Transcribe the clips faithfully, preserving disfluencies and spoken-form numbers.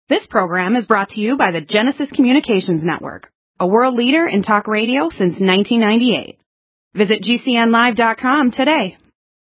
This program is brought to you by the Genesis Communications Network, a world leader in talk radio since nineteen ninety-eight. Visit G C N live dot com today.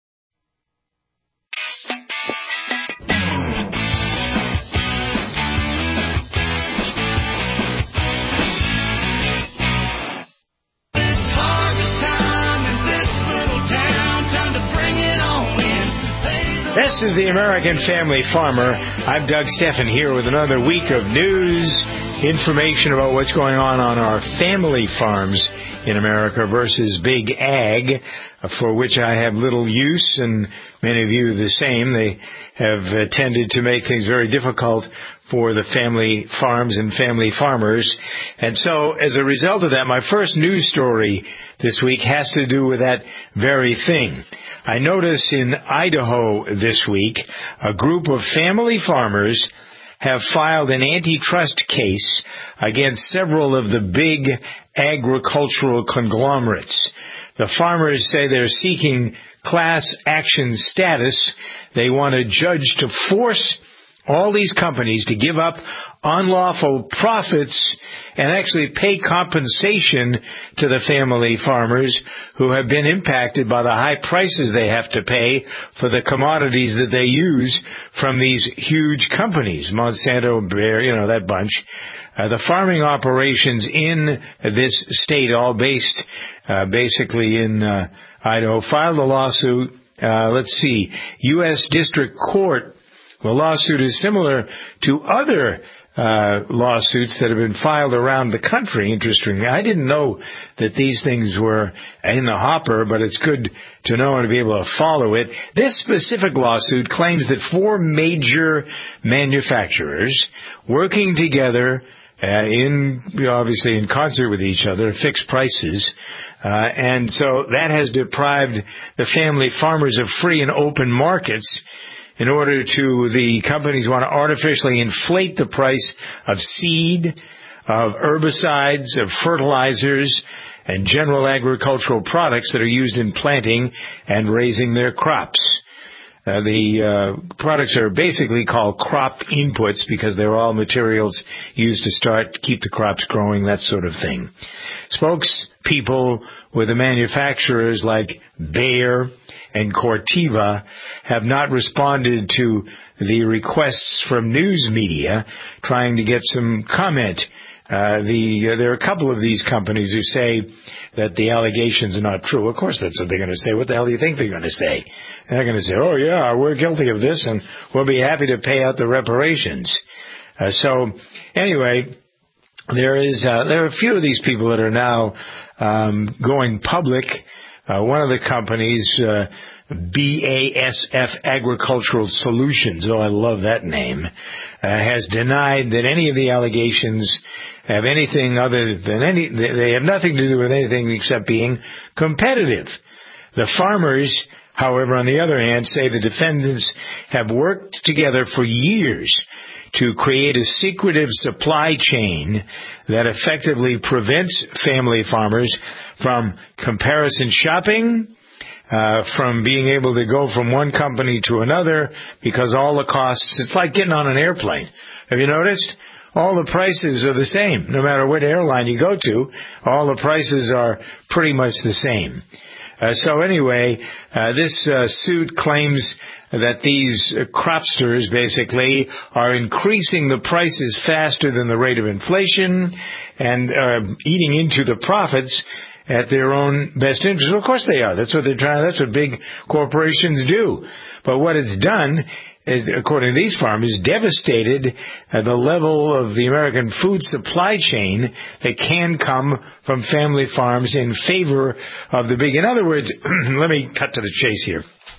This is the American Family Farmer. I'm Doug Steffen here with another week of news, information about what's going on on our family farms in America versus big ag, for which I have little use, and many of you the same. They have uh, tended to make things very difficult for the family farms and family farmers. And so, as a result of that, my first news story this week has to do with that very thing. I notice in Idaho this week, a group of family farmers have filed an antitrust case against several of the big agricultural conglomerates. The farmers say they're seeking class action status. They want a judge to force all these companies to give up unlawful profits and actually pay compensation to the family farmers who have been impacted by the high prices they have to pay for the commodities that they use from these huge companies, Monsanto, Bayer, you know, that bunch. Uh, the farming operations in this state, all based uh, basically in uh, Idaho, filed a lawsuit. Uh, let's see, U S District Court. The lawsuit is similar to other uh, lawsuits that have been filed around the country, interestingly. I didn't know that these things were in the hopper, but it's good to know and to be able to follow it. This specific lawsuit claims that four major manufacturers working together uh, in, obviously in concert with each other, fixed prices, uh, and so that has deprived the family farmers of free and open markets. In order to, the companies want to artificially inflate the price of seed, of herbicides, of fertilizers, and general agricultural products that are used in planting and raising their crops. Uh, the uh, products are basically called crop inputs because they're all materials used to start, keep the crops growing, that sort of thing. Spokespeople with the manufacturers like Bayer and Corteva have not responded to the requests from news media trying to get some comment. Uh, the uh, there are a couple of these companies who say that the allegations are not true. Of course, that's what they're going to say. What the hell do you think they're going to say? They're going to say, oh, yeah, we're guilty of this, and we'll be happy to pay out the reparations. Uh, so, anyway, there is uh, there are a few of these people that are now um, going public. Uh, one of the companies, uh, B A S F Agricultural Solutions, oh, I love that name, uh, has denied that any of the allegations have anything other than any, they have nothing to do with anything except being competitive. The farmers, however, on the other hand, say the defendants have worked together for years to create a secretive supply chain that effectively prevents family farmers from comparison shopping, uh, from being able to go from one company to another because all the costs, it's like getting on an airplane. Have you noticed? All the prices are the same. No matter what airline you go to, all the prices are pretty much the same. Uh, so anyway, uh, this uh, suit claims that these uh, cropsters basically are increasing the prices faster than the rate of inflation and uh, eating into the profits at their own best interest. Well, of course they are. That's what they're trying. That's what big corporations do. But what it's done is, according to these farmers, devastated uh, the level of the American food supply chain that can come from family farms in favor of the big. In other words, let me cut to the chase here.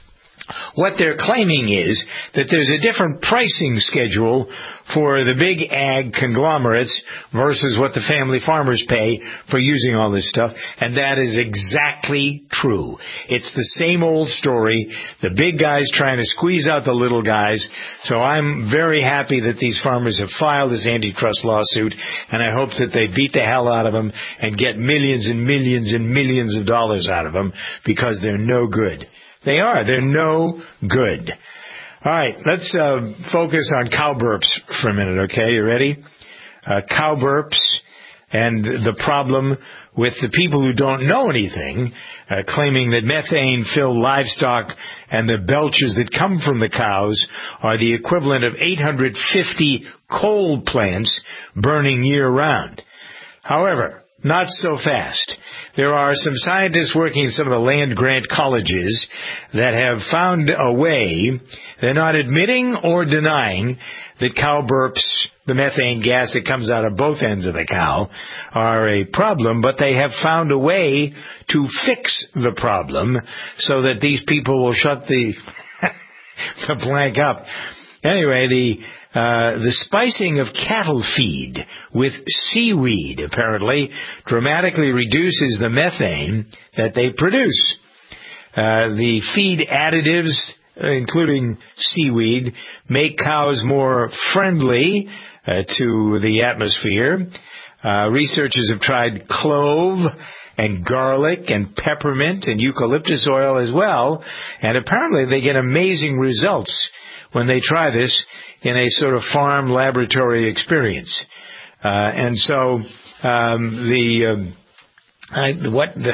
What they're claiming is that there's a different pricing schedule for the big ag conglomerates versus what the family farmers pay for using all this stuff, and that is exactly true. It's the same old story, the big guys trying to squeeze out the little guys, so I'm very happy that these farmers have filed this antitrust lawsuit, and I hope that they beat the hell out of them and get millions and millions and millions of dollars out of them, because they're no good. They are. They're no good. All right, let's uh, focus on cow burps for a minute, okay? You ready? Uh, cow burps and the problem with the people who don't know anything, uh, claiming that methane-filled livestock and the belches that come from the cows are the equivalent of eight hundred fifty coal plants burning year-round. However, not so fast. There are some scientists working in some of the land-grant colleges that have found a way. They're not admitting or denying that cow burps, the methane gas that comes out of both ends of the cow, are a problem, but they have found a way to fix the problem so that these people will shut the, the blank up. Anyway, the uh, the spicing of cattle feed with seaweed apparently dramatically reduces the methane that they produce. Uh, the feed additives, including seaweed, make cows more friendly uh, to the atmosphere. Uh, researchers have tried clove and garlic and peppermint and eucalyptus oil as well, and apparently they get amazing results when they try this in a sort of farm laboratory experience. Uh, and so um, the um, I, what the,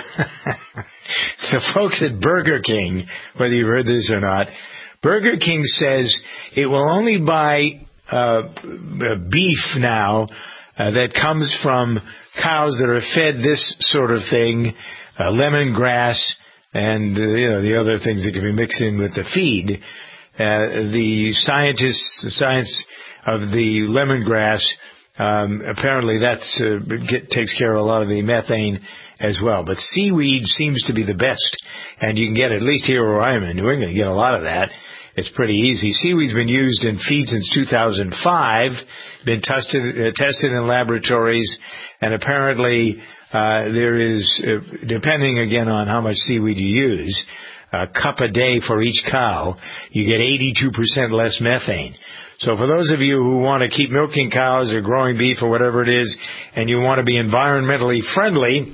the folks at Burger King, whether you've heard this or not, Burger King says it will only buy uh, beef now uh, that comes from cows that are fed this sort of thing, uh, lemongrass, and uh, you know the other things that can be mixed in with the feed. Uh, the scientists, the science of the lemongrass, um, apparently that's uh, get, takes care of a lot of the methane as well. But seaweed seems to be the best, and you can get, at least here where I'm in New England, you get a lot of that. It's pretty easy. Seaweed's been used in feed since two thousand five, been tested, uh, tested in laboratories, and apparently uh, there is, uh, depending again on how much seaweed you use, a cup a day for each cow, you get eighty-two percent less methane. So for those of you who want to keep milking cows or growing beef or whatever it is, and you want to be environmentally friendly,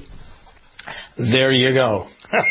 there you go.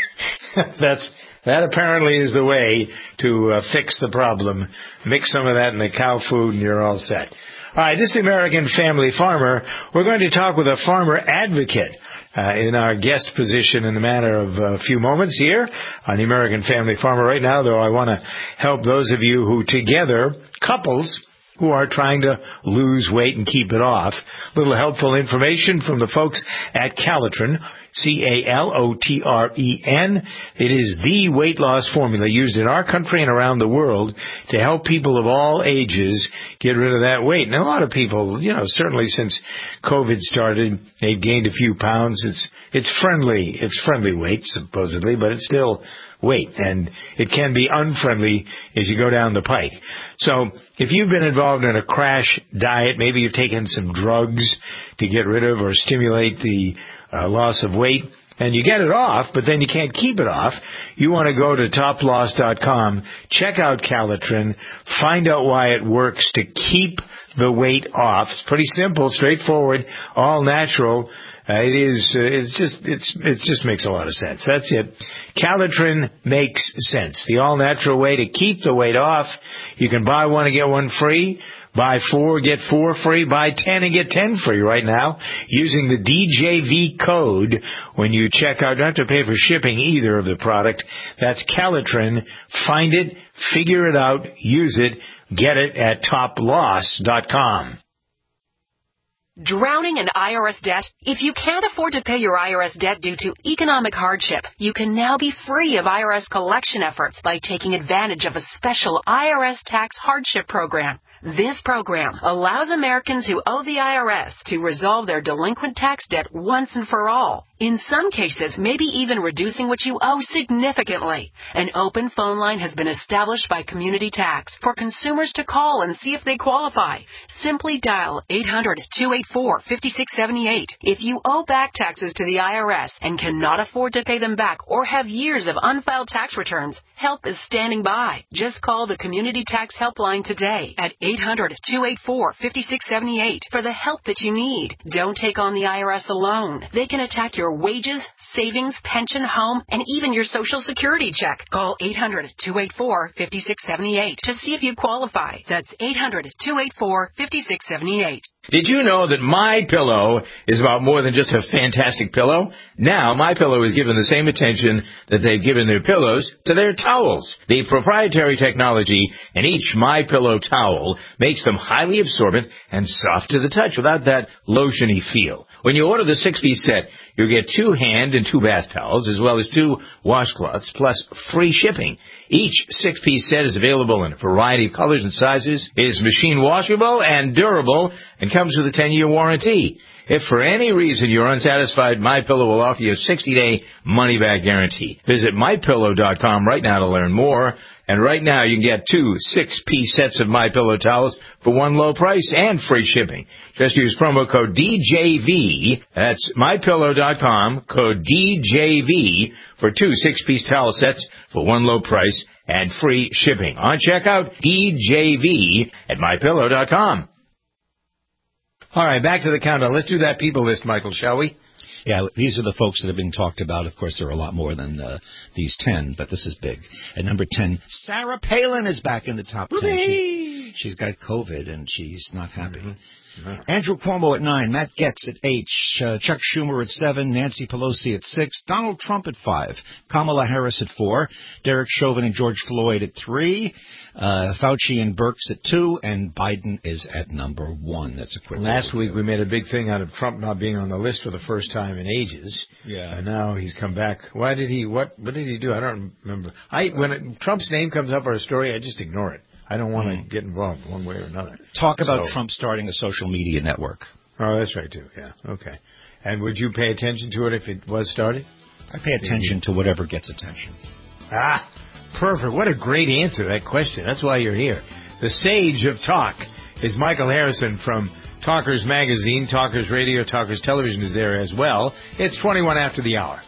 That's that apparently is the way to uh, fix the problem. Mix some of that in the cow food and you're all set. All right, this is the American Family Farmer. We're going to talk with a farmer advocate Uh, in our guest position in the matter of a few moments here on the American Family Farmer. Right now, though, I want to help those of you who together, couples, who are trying to lose weight and keep it off. A little helpful information from the folks at Calitrin, C A L O T R E N. It is the weight loss formula used in our country and around the world to help people of all ages get rid of that weight. And a lot of people, you know, certainly since COVID started, they've gained a few pounds. It's it's friendly. It's friendly weight, supposedly, but it's still weight, and it can be unfriendly as you go down the pike. So if you've been involved in a crash diet, maybe you've taken some drugs to get rid of or stimulate the uh, loss of weight, and you get it off, but then you can't keep it off, you want to go to top loss dot com, check out Calitrin, find out why it works to keep the weight off. It's pretty simple, straightforward, all natural. Uh, it is, uh, it's just, it's, it just makes a lot of sense. That's it. Calitrin makes sense. The all-natural way to keep the weight off. You can buy one and get one free. Buy four, get four free. Buy ten and get ten free right now using the D J V code when you check out. You don't have to pay for shipping either of the product. That's Calitrin. Find it, figure it out, use it, get it at top loss dot com. Drowning in I R S debt? If you can't afford to pay your I R S debt due to economic hardship, you can now be free of I R S collection efforts by taking advantage of a special I R S tax hardship program. This program allows Americans who owe the I R S to resolve their delinquent tax debt once and for all. In some cases, maybe even reducing what you owe significantly. An open phone line has been established by Community Tax for consumers to call and see if they qualify. Simply dial eight hundred, two eight four, five six seven eight. If you owe back taxes to the I R S and cannot afford to pay them back or have years of unfiled tax returns, help is standing by. Just call the Community Tax Helpline today at eight hundred, two eight four, five six seven eight for the help that you need. Don't take on the I R S alone. They can attack your wages, savings, pension, home, and even your Social Security check. Call eight hundred, two eight four, five six seven eight to see if you qualify. That's eight hundred, two eight four, five six seven eight. Did you know that MyPillow is about more than just a fantastic pillow? Now, MyPillow is given the same attention that they've given their pillows to their towels. The proprietary technology in each MyPillow towel makes them highly absorbent and soft to the touch without that lotiony feel. When you order the six-piece set, you'll get two hand and two bath towels, as well as two washcloths, plus free shipping. Each six-piece set is available in a variety of colors and sizes, is machine washable and durable, and comes with a ten-year warranty. If for any reason you're unsatisfied, MyPillow will offer you a sixty-day money-back guarantee. Visit my pillow dot com right now to learn more. And right now you can get two six-piece sets of MyPillow towels for one low price and free shipping. Just use promo code D J V. That's my pillow dot com, code D J V for two six-piece towel sets for one low price and free shipping. On checkout, D J V at my pillow dot com. All right, back to the countdown. Let's do that people list, Michael, shall we? Yeah, these are the folks that have been talked about. Of course, there are a lot more than uh, these ten, but this is big. At number ten, Sarah Palin is back in the top ten. She, she's got COVID, and she's not happy. Mm-hmm. No. Andrew Cuomo at nine, Matt Gaetz at eight, uh, Chuck Schumer at seven, Nancy Pelosi at six, Donald Trump at five, Kamala Harris at four, Derek Chauvin and George Floyd at three, uh, Fauci and Birx at two, and Biden is at number one. That's a quick Last overview. week we made a big thing out of Trump not being on the list for the first time in ages. Yeah. And now he's come back. Why did he, what, what did he do? I don't remember. I, when it, Trump's name comes up or a story, I just ignore it. I don't want to mm. get involved one way or another. Talk about so. Trump starting a social media network. Oh, that's right, too. Yeah, okay. And would you pay attention to it if it was started? I pay attention to whatever gets attention. Ah, perfect. What a great answer to that question. That's why you're here. The sage of talk is Michael Harrison from Talkers Magazine. Talkers Radio, Talkers Television is there as well. It's twenty-one after the hour.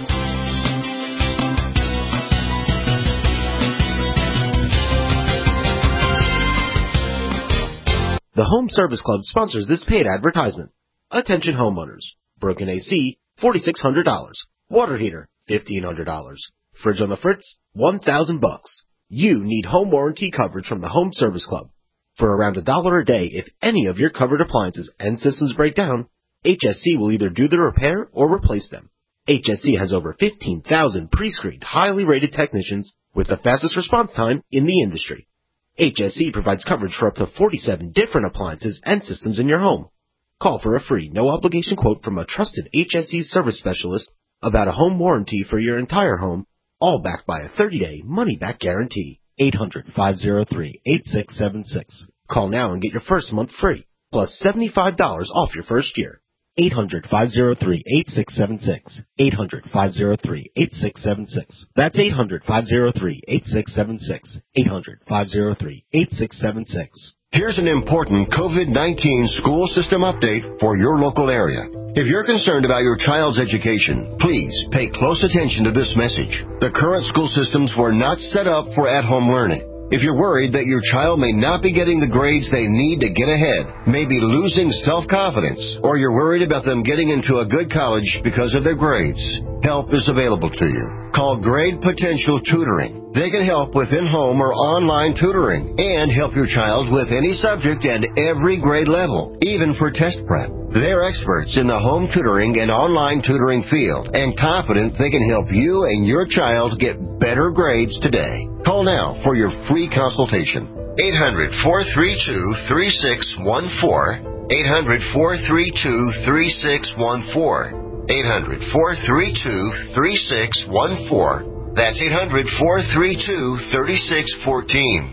The Home Service Club sponsors this paid advertisement. Attention homeowners. Broken A C, four thousand six hundred dollars. Water heater, fifteen hundred dollars. Fridge on the fritz, one thousand bucks. You need home warranty coverage from the Home Service Club. For around a dollar a day, if any of your covered appliances and systems break down, H S C will either do the repair or replace them. H S C has over fifteen thousand pre-screened, highly rated technicians with the fastest response time in the industry. H S C provides coverage for up to forty-seven different appliances and systems in your home. Call for a free, no-obligation quote from a trusted H S C service specialist about a home warranty for your entire home, all backed by a thirty-day money-back guarantee. eight hundred, five oh three, eight six seven six. Call now and get your first month free, plus seventy-five dollars off your first year. eight hundred, five oh three, eight six seven six. eight hundred, five oh three, eight six seven six. That's eight hundred, five oh three, eight six seven six. eight hundred, five oh three, eight six seven six. Here's an important COVID nineteen school system update for your local area. If you're concerned about your child's education, please pay close attention to this message. The current school systems were not set up for at-home learning. If you're worried that your child may not be getting the grades they need to get ahead, may be losing self-confidence, or you're worried about them getting into a good college because of their grades, help is available to you. Call Grade Potential Tutoring. They can help with in-home or online tutoring and help your child with any subject and every grade level, even for test prep. They're experts in the home tutoring and online tutoring field and confident they can help you and your child get better grades today. Call now for your free consultation. eight hundred, four three two, three six one four. eight hundred, four three two, three six one four. eight hundred, four three two, three six one four. That's eight hundred, four three two, three six one four.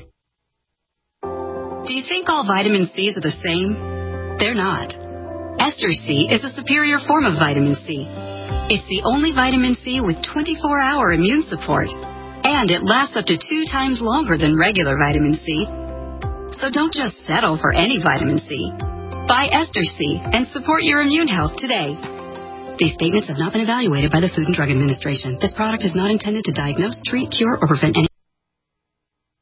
Do you think all vitamin C's are the same? They're not. Ester C is a superior form of vitamin C. It's the only vitamin C with twenty-four hour immune support, and it lasts up to two times longer than regular vitamin C. So don't just settle for any vitamin C. Buy Ester C and support your immune health today. These statements have not been evaluated by the Food and Drug Administration. This product is not intended to diagnose, treat, cure, or prevent any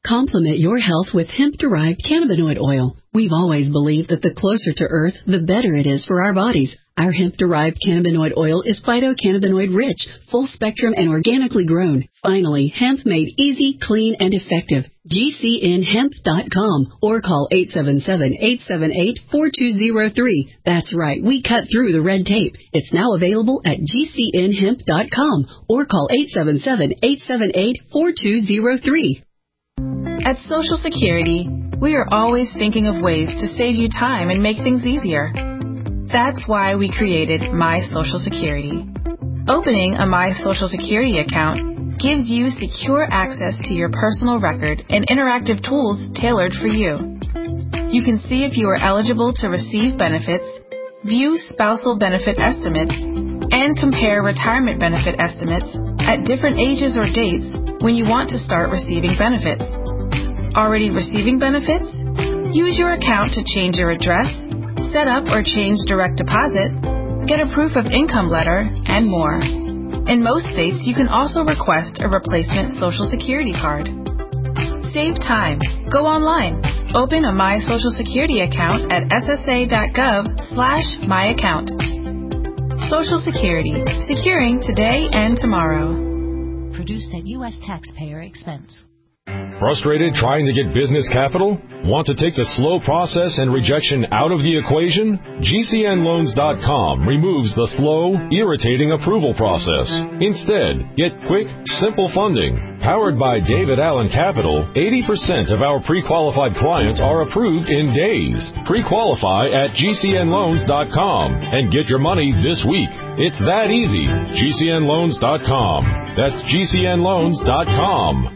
Complement your health with hemp-derived cannabinoid oil. We've always believed that the closer to Earth, the better it is for our bodies. Our hemp-derived cannabinoid oil is phytocannabinoid-rich, full-spectrum, and organically grown. Finally, hemp made easy, clean, and effective. G C N hemp dot com or call eight seven seven, eight seven eight, four two zero three. That's right, we cut through the red tape. It's now available at G C N hemp dot com or call eight seven seven, eight seven eight, four two zero three. At Social Security, we are always thinking of ways to save you time and make things easier. That's why we created My Social Security. Opening a My Social Security account gives you secure access to your personal record and interactive tools tailored for you. You can see if you are eligible to receive benefits, view spousal benefit estimates, and compare retirement benefit estimates at different ages or dates when you want to start receiving benefits. Already receiving benefits? Use your account to change your address, set up or change direct deposit, get a proof of income letter, and more. In most states, you can also request a replacement Social Security card. Save time. Go online. Open a My Social Security account at ssa.gov slash my account. Social Security. Securing today and tomorrow. Produced at U S taxpayer expense. Frustrated trying to get business capital? Want to take the slow process and rejection out of the equation? G C N loans dot com removes the slow, irritating approval process. Instead, get quick, simple funding. Powered by David Allen Capital, eighty percent of our pre-qualified clients are approved in days. Pre-qualify at G C N loans dot com and get your money this week. It's that easy. G C N loans dot com. That's G C N loans dot com.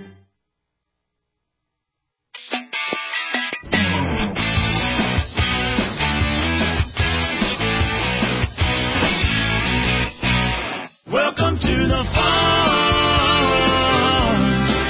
Welcome to the farm.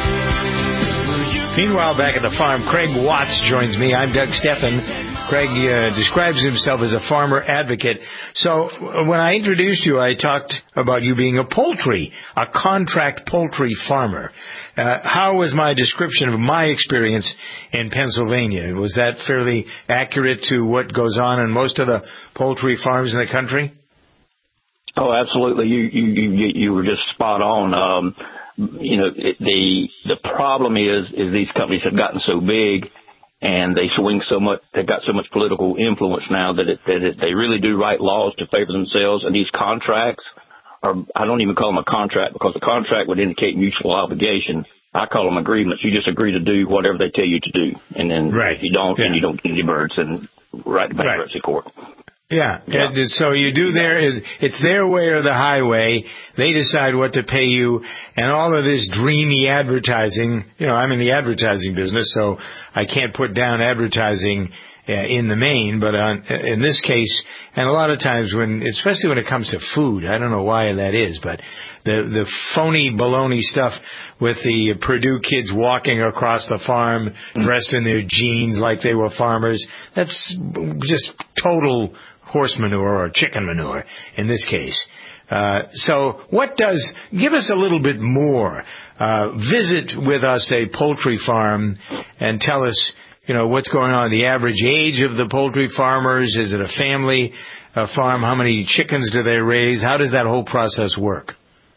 Meanwhile, back at the farm, Craig Watts joins me. I'm Doug Steffen. Craig uh, describes himself as a farmer advocate. So when I introduced you, I talked about you being a poultry, a contract poultry farmer. Uh, how was my description of my experience in Pennsylvania? Was that fairly accurate to what goes on in most of the poultry farms in the country? Oh, absolutely. You you you, you were just spot on. Um, you know, it, the the problem is is these companies have gotten so big, and they swing so much. They've got so much political influence now that it, that it, they really do write laws to favor themselves. And these contracts are, I don't even call them a contract, because a contract would indicate mutual obligation. I call them agreements. You just agree to do whatever they tell you to do, and then right. if you don't, yeah. then you don't get any birds and right to bankruptcy right. court. Yeah. yeah. So you do their, it's their way or the highway. They decide what to pay you, and all of this dreamy advertising. You know, I'm in the advertising business, so I can't put down advertising uh, in the main, but on, in this case, and a lot of times when, especially when it comes to food, I don't know why that is, but the, the phony baloney stuff with the Purdue kids walking across the farm dressed in their jeans like they were farmers, that's just total horse manure or chicken manure in this case. Uh, so what does, give us a little bit more. Uh, visit with us a poultry farm and tell us, you know, what's going on. The average age of the poultry farmers, is it a family uh, farm? How many chickens do they raise? How does that whole process work?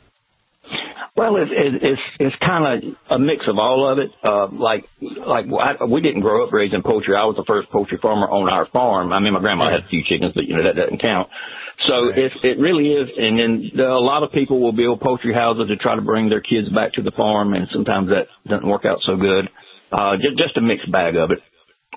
Well, it's it's it's kind of a mix of all of it. Uh, like like I, we didn't grow up raising poultry. I was the first poultry farmer on our farm. I mean, my grandma had a few chickens, but you know that doesn't count. So right. it it really is. And then there are a lot of people will build poultry houses to try to bring their kids back to the farm, and sometimes that doesn't work out so good. Uh, just just a mixed bag of it.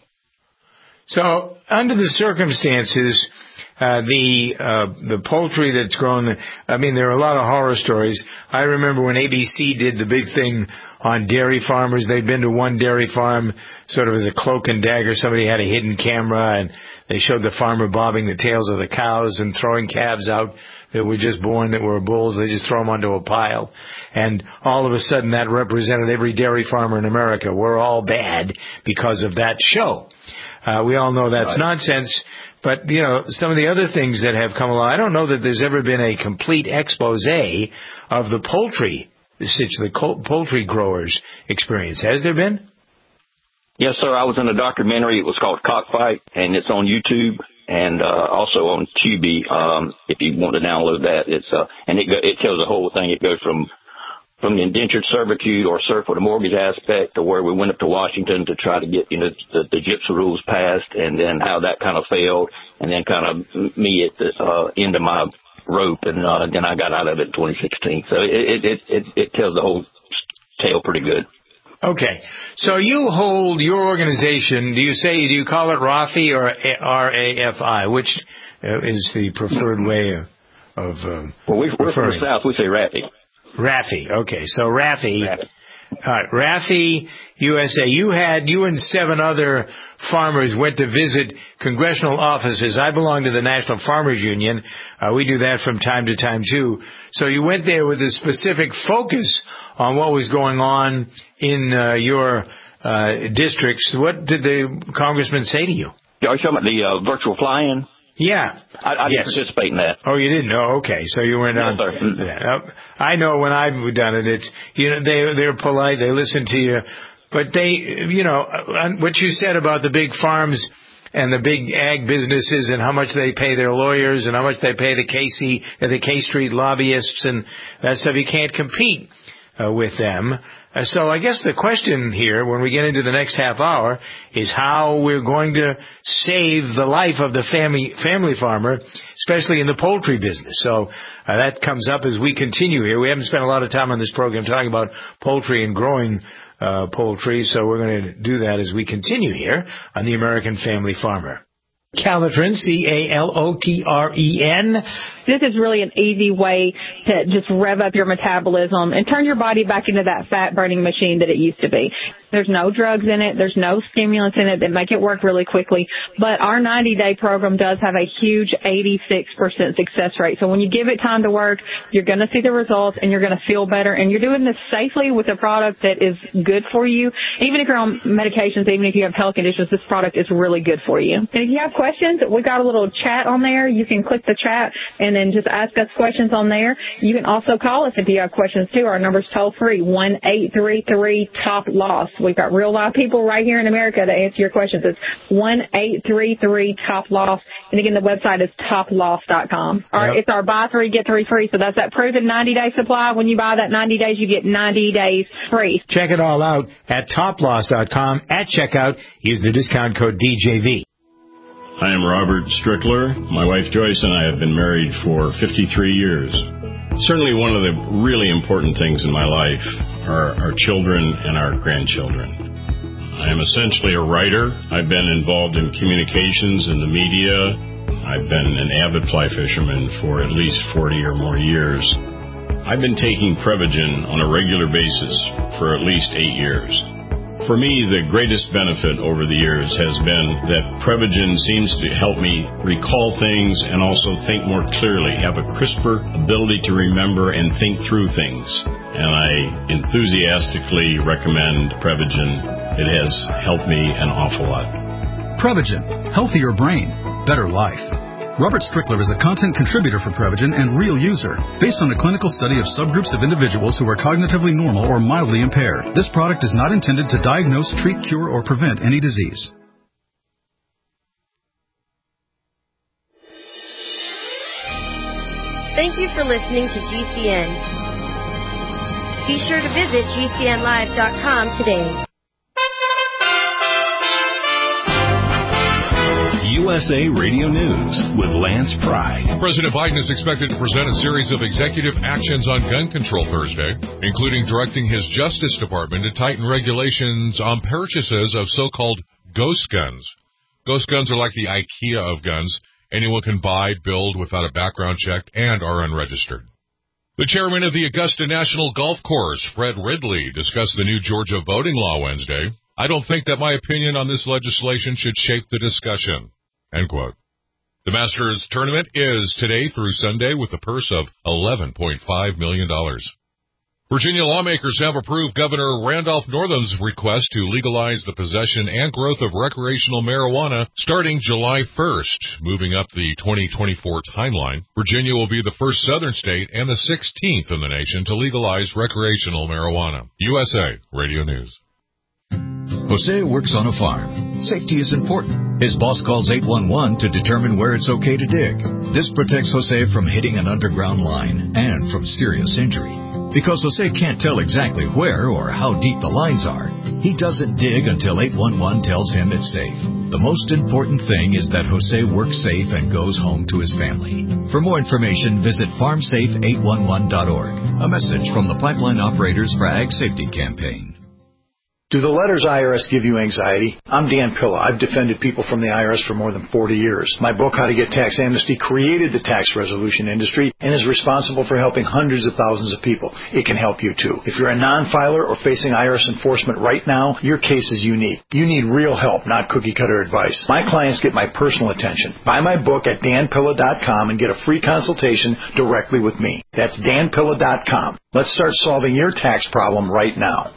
So under the circumstances, Uh, the, uh, the poultry that's grown, I mean, there are a lot of horror stories. I remember when A B C did the big thing on dairy farmers. They'd been to one dairy farm sort of as a cloak and dagger. Somebody had a hidden camera, and they showed the farmer bobbing the tails of the cows and throwing calves out that were just born that were bulls. They just throw them onto a pile. And all of a sudden that represented every dairy farmer in America. We're all bad because of that show. Uh, we all know that's right. nonsense. But, you know, some of the other things that have come along, I don't know that there's ever been a complete expose of the poultry, the poultry growers' experience. Has there been? Yes, sir. I was in a documentary. It was called Cockfight, and it's on YouTube and uh, also on Tubi. Um, if you want to download that, it's uh, and it go, it tells the whole thing. It goes from from the indentured servitude or serf with a mortgage aspect to where we went up to Washington to try to get you know the, the gypsy rules passed, and then how that kind of failed, and then kind of me at the uh, end of my rope, and uh, then I got out of it in twenty sixteen. So it it it, it tells the whole tale pretty good. Okay, so you hold your organization. Do you say do you call it RAFI or R A F I? Which uh, is the preferred way of? of uh, well, we, we're from the South. We say RAFI. RAFI. Okay, so RAFI. RAFI. All right, RAFI U S A. You had you and seven other farmers went to visit congressional offices. I belong to the National Farmers Union. Uh, we do that from time to time too. So you went there with a specific focus on what was going on in uh, your uh, districts. What did the congressman say to you? Are you talking about the uh, virtual fly-in? Yeah. I, I yes. didn't participate in that. Oh, you didn't? Oh, okay. So you went on. Yes, I know when I've done it, it's, you know, they, they're polite, they listen to you, but they, you know, what you said about the big farms and the big ag businesses and how much they pay their lawyers and how much they pay the K C, the K Street lobbyists and that stuff, you can't compete uh, with them. Uh, so I guess the question here, when we get into the next half hour, is how we're going to save the life of the family family farmer, especially in the poultry business. So uh, that comes up as we continue here. We haven't spent a lot of time on this program talking about poultry and growing uh, poultry, so we're going to do that as we continue here on the American Family Farmer. Calotren, C A L O T R E N. This is really an easy way to just rev up your metabolism and turn your body back into that fat-burning machine that it used to be. There's no drugs in it. There's no stimulants in it that make it work really quickly. But our ninety-day program does have a huge eighty-six percent success rate. So when you give it time to work, you're going to see the results and you're going to feel better. And you're doing this safely with a product that is good for you. Even if you're on medications, even if you have health conditions, this product is really good for you. And if you have questions, we've got a little chat on there. You can click the chat and then just ask us questions on there. You can also call us if you have questions too. Our number's toll free, one eight three three top loss. We've got real live people right here in America to answer your questions. It's one eight three three top loss. And again, the website is top loss dot com. Our, yep. It's our buy three, get three free. So that's that proven ninety-day supply. When you buy that ninety days, you get ninety days free. Check it all out at top loss dot com. At checkout, use the discount code D J V. I am Robert Strickler. My wife Joyce and I have been married for fifty-three years. Certainly one of the really important things in my life are our children and our grandchildren. I am essentially a writer. I've been involved in communications and the media. I've been an avid fly fisherman for at least forty or more years. I've been taking Prevagen on a regular basis for at least eight years. For me, the greatest benefit over the years has been that Prevagen seems to help me recall things and also think more clearly, have a crisper ability to remember and think through things. And I enthusiastically recommend Prevagen. It has helped me an awful lot. Prevagen, healthier brain, better life. Robert Strickler is a content contributor for Prevagen and real user, based on a clinical study of subgroups of individuals who are cognitively normal or mildly impaired. This product is not intended to diagnose, treat, cure, or prevent any disease. Thank you for listening to G C N. Be sure to visit G C N live dot com today. U S A Radio News with Lance Pry. President Biden is expected to present a series of executive actions on gun control Thursday, including directing his Justice Department to tighten regulations on purchases of so-called ghost guns. Ghost guns are like the IKEA of guns. Anyone can buy, build without a background check, and are unregistered. The chairman of the Augusta National Golf Course, Fred Ridley, discussed the new Georgia voting law Wednesday. I don't think that my opinion on this legislation should shape the discussion. End quote. The Masters tournament is today through Sunday with a purse of eleven point five million dollars. Virginia lawmakers have approved Governor Randolph Northam's request to legalize the possession and growth of recreational marijuana starting July first. Moving up the twenty twenty-four timeline, Virginia will be the first southern state and the sixteenth in the nation to legalize recreational marijuana. U S A Radio News. Jose works on a farm. Safety is important. His boss calls eight one one to determine where it's okay to dig. This protects Jose from hitting an underground line and from serious injury. Because Jose can't tell exactly where or how deep the lines are, he doesn't dig until eight one one tells him it's safe. The most important thing is that Jose works safe and goes home to his family. For more information, visit farm safe eight one one dot org. A message from the Pipeline Operators for Ag Safety Campaign. Do the letters I R S give you anxiety? I'm Dan Pilla. I've defended people from the I R S for more than forty years. My book, How to Get Tax Amnesty, created the tax resolution industry and is responsible for helping hundreds of thousands of people. It can help you, too. If you're a non-filer or facing I R S enforcement right now, your case is unique. You need real help, not cookie-cutter advice. My clients get my personal attention. Buy my book at dan pilla dot com and get a free consultation directly with me. That's dan pilla dot com. Let's start solving your tax problem right now.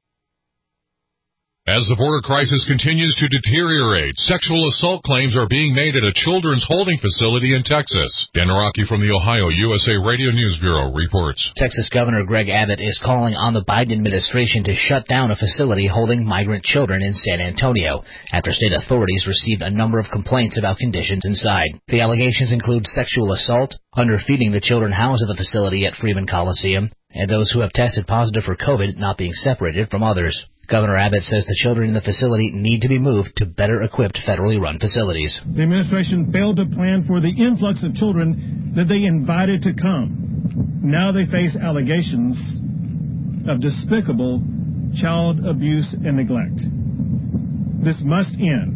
As the border crisis continues to deteriorate, sexual assault claims are being made at a children's holding facility in Texas. Dan Araki from the Ohio U S A Radio News Bureau reports. Texas Governor Greg Abbott is calling on the Biden administration to shut down a facility holding migrant children in San Antonio after state authorities received a number of complaints about conditions inside. The allegations include sexual assault, underfeeding the children housed at the facility at Freeman Coliseum, and those who have tested positive for COVID not being separated from others. Governor Abbott says the children in the facility need to be moved to better-equipped federally run facilities. The administration failed to plan for the influx of children that they invited to come. Now they face allegations of despicable child abuse and neglect. This must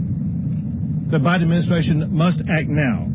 end. The Biden administration must act now.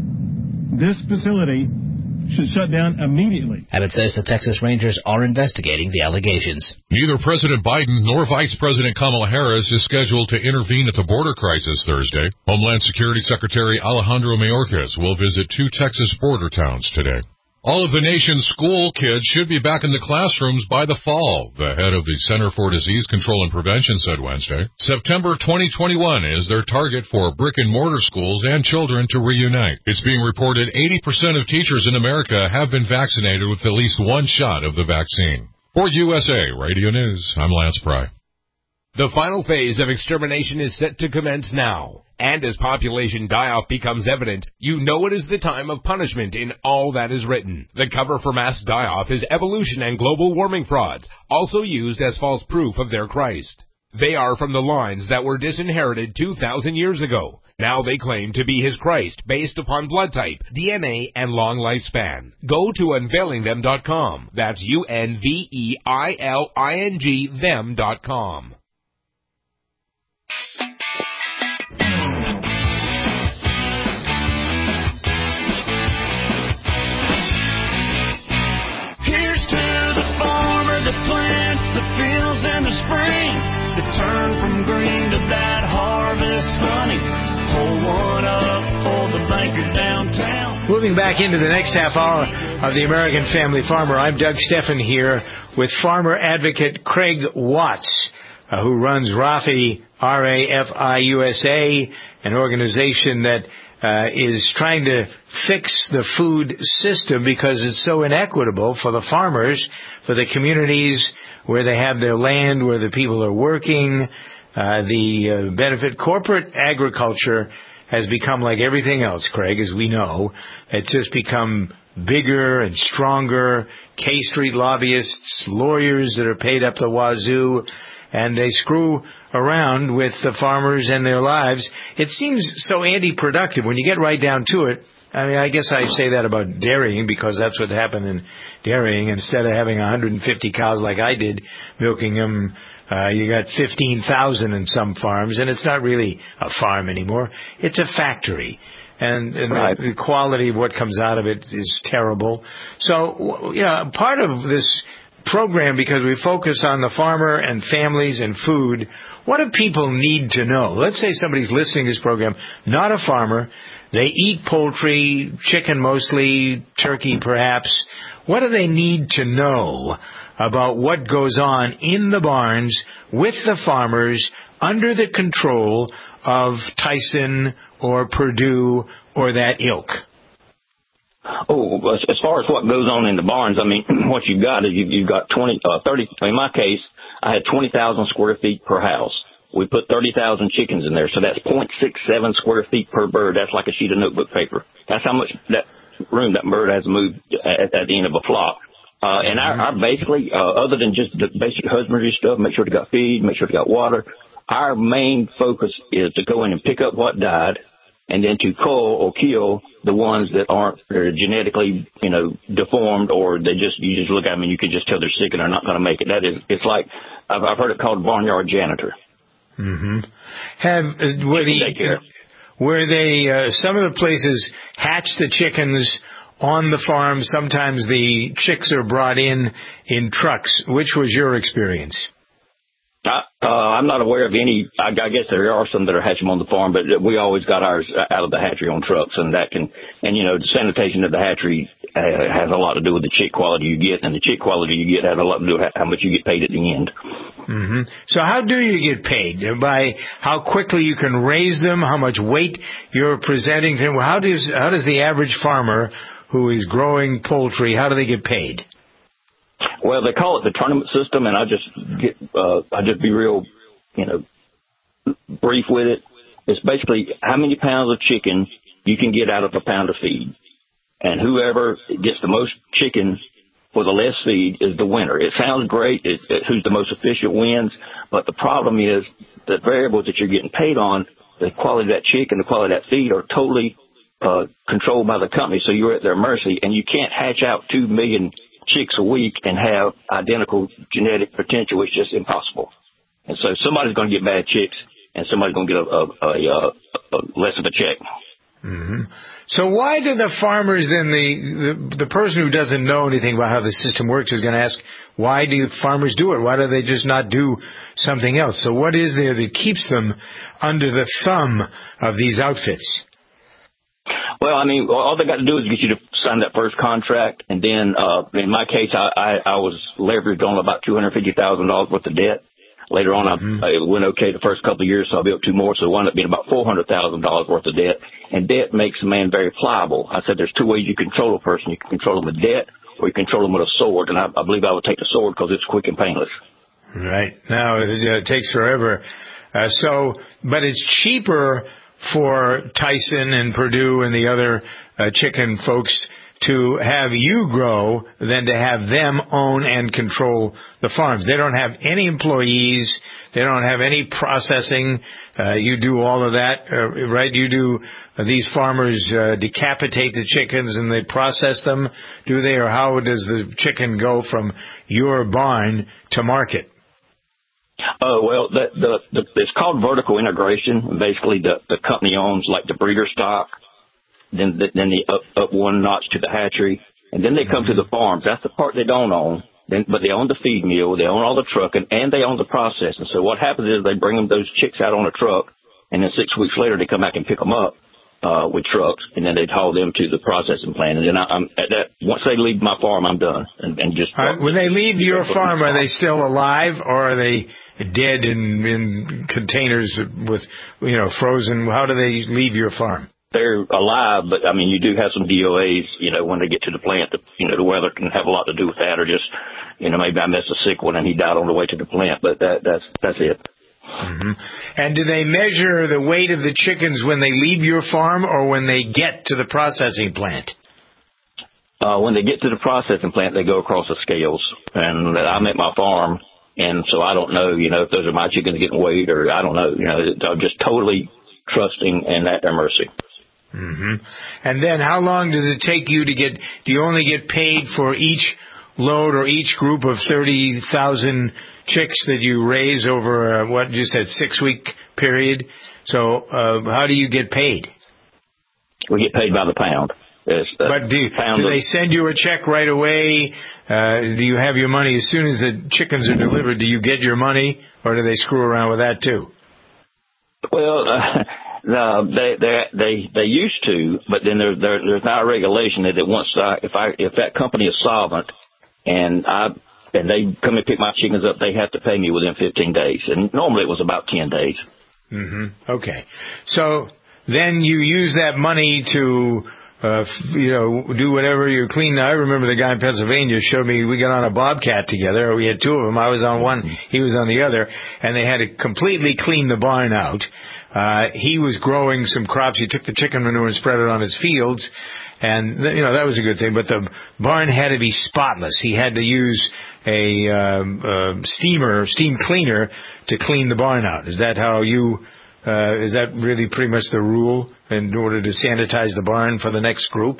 This facility should shut down immediately. Abbott says the Texas Rangers are investigating the allegations. Neither President Biden nor Vice President Kamala Harris is scheduled to intervene at the border crisis Thursday. Homeland Security Secretary Alejandro Mayorkas will visit two Texas border towns today. All of the nation's school kids should be back in the classrooms by the fall, the head of the Center for Disease Control and Prevention said Wednesday. September twenty twenty-one is their target for brick-and-mortar schools and children to reunite. It's being reported eighty percent of teachers in America have been vaccinated with at least one shot of the vaccine. For U S A Radio News, I'm Lance Pry. The final phase of extermination is set to commence now. And as population die-off becomes evident, you know it is the time of punishment in all that is written. The cover for mass die-off is evolution and global warming frauds, also used as false proof of their Christ. They are from the lines that were disinherited two thousand years ago. Now they claim to be his Christ based upon blood type, D N A, and long lifespan. Go to unveiling them dot com. That's U N V E I L I N G them dot com. Here's to the farmer that plants the fields in the spring, that turn from green to that harvest money. Pull one up for the banker downtown. Moving back into the next half hour of the American Family Farmer, I'm Doug Steffen here with farmer advocate Craig Watts, uh, who runs RAFI, R A F I U S A, an organization that uh, is trying to fix the food system because it's so inequitable for the farmers, for the communities where they have their land, where the people are working. Uh, the uh, benefit corporate agriculture has become like everything else, Craig, as we know. It's just become bigger and stronger. K Street lobbyists, lawyers that are paid up the wazoo, and they screw around with the farmers and their lives. It seems so anti-productive when you get right down to it. I mean, I guess I say that about dairying because that's what happened in dairying. Instead of having one hundred fifty cows like I did, milking them, uh, you got fifteen thousand in some farms, and it's not really a farm anymore. It's a factory. And, and right. the, the quality of what comes out of it is terrible. So, you know, part of this program, because we focus on the farmer and families and food, what do people need to know? Let's say somebody's listening to this program, not a farmer, they eat poultry, chicken mostly, turkey perhaps. What do they need to know about what goes on in the barns with the farmers under the control of Tyson or Purdue or that ilk? Oh, as far as what goes on in the barns, I mean, what you've got is you've got twenty, uh, thirty, in my case, I had twenty thousand square feet per house. We put thirty thousand chickens in there, so that's zero point six seven square feet per bird. That's like a sheet of notebook paper. That's how much that room that bird has to move at, at the end of a flock. Uh, and our, our basically, uh, other than just the basic husbandry stuff, make sure they got feed, make sure they got water, our main focus is to go in and pick up what died and then to cull or kill the ones that aren't are genetically, you know, deformed, or they just, you just look at them and you can just tell they're sick and they're not going to make it. That is, it's like, I've, I've heard it called barnyard janitor. Mm-hmm. Have, uh, were the, were they, uh, some of the places hatch the chickens on the farm? Sometimes the chicks are brought in in trucks. Which was your experience? I, uh, I'm not aware of any. I, I guess there are some that are hatching on the farm, but we always got ours out of the hatchery on trucks, and that can, and you know, the sanitation of the hatchery uh, has a lot to do with the chick quality you get, and the chick quality you get has a lot to do with how much you get paid at the end. Mm-hmm. So how do you get paid? By how quickly you can raise them, how much weight you're presenting to them? How does how does the average farmer who is growing poultry, how do they get paid? Well, they call it the tournament system, and I just get, uh, I just be real, you know, brief with it. It's basically how many pounds of chicken you can get out of a pound of feed, and whoever gets the most chicken for the less feed is the winner. It sounds great. It, it, who's the most efficient wins, but the problem is the variables that you're getting paid on, the quality of that chicken, the quality of that feed, are totally uh, controlled by the company. So you're at their mercy, and you can't hatch out two million chicks a week and have identical genetic potential. It's just impossible. And so somebody's going to get bad chicks, and somebody's going to get a, a, a, a, a less of a check. Mm-hmm. So why do the farmers then, the, the the person who doesn't know anything about how the system works is going to ask, why do farmers do it? Why do they just not do something else? So what is there that keeps them under the thumb of these outfits? Well, I mean, all they got to do is get you to sign that first contract, and then uh, in my case, I, I, I was leveraged on about two hundred fifty thousand dollars worth of debt. Later on, mm-hmm. I, I went okay the first couple of years, so I built two more, so it wound up being about four hundred thousand dollars worth of debt. And debt makes a man very pliable. I said there's two ways you control a person. You can control them with debt, or you control them with a sword, and I, I believe I would take the sword because it's quick and painless. Right. Now, it, it takes forever. Uh, so, but it's cheaper for Tyson and Purdue and the other uh, chicken folks to have you grow than to have them own and control the farms. They don't have any employees. They don't have any processing. Uh, you do all of that, uh, right? You do, uh, these farmers uh, decapitate the chickens and they process them, do they? Or how does the chicken go from your barn to market? Oh, well, the, the, the, it's called vertical integration. Basically, the, the company owns, like, the breeder stock, then the, then they up, up one notch to the hatchery, and then they come mm-hmm. to the farms. That's the part they don't own, then, but they own the feed mill, they own all the trucking, and they own the processing. So what happens is they bring them those chicks out on a truck, and then six weeks later they come back and pick them up uh, with trucks, and then they haul them to the processing plant. And then I, I'm at that. Once they leave my farm, I'm done. And, and just uh, when they leave your farm, are they still alive, or are they dead in, in containers with, you know, frozen? How do they leave your farm? They're alive, but I mean, you do have some D O As, you know, when they get to the plant. The, you know, the weather can have a lot to do with that, or just, you know, maybe I missed a sick one and he died on the way to the plant. But that that's that's it. Mm-hmm. And do they measure the weight of the chickens when they leave your farm or when they get to the processing plant? Uh, when they get to the processing plant, they go across the scales. And I'm at my farm, and so I don't know, you know, if those are my chickens getting weighed, or I don't know. You know, I'm just totally trusting and at their mercy. Mm-hmm. And then how long does it take you to get, do you only get paid for each load or each group of thirty thousand chicks that you raise over, uh, what you said, six-week period? So uh, how do you get paid? We get paid by the pound. It's, uh, but do, do they send you a check right away? Uh, do you have your money as soon as the chickens are delivered? Do you get your money, or do they screw around with that too? Well, uh, no, they they they they used to, but then there, there there's now a regulation that once I, if I if that company is solvent and I and they come and pick my chickens up, they have to pay me within fifteen days, and normally it was about ten days. Mm-hmm. Okay, so then you use that money to uh, you know, do whatever you clean. I remember the guy in Pennsylvania showed me, we got on a bobcat together. We had two of them. I was on one, he was on the other, and they had to completely clean the barn out. Uh, he was growing some crops. He took the chicken manure and spread it on his fields. And, you know, that was a good thing. But the barn had to be spotless. He had to use a, um, uh, steamer, steam cleaner to clean the barn out. Is that how you, uh, is that really pretty much the rule in order to sanitize the barn for the next group?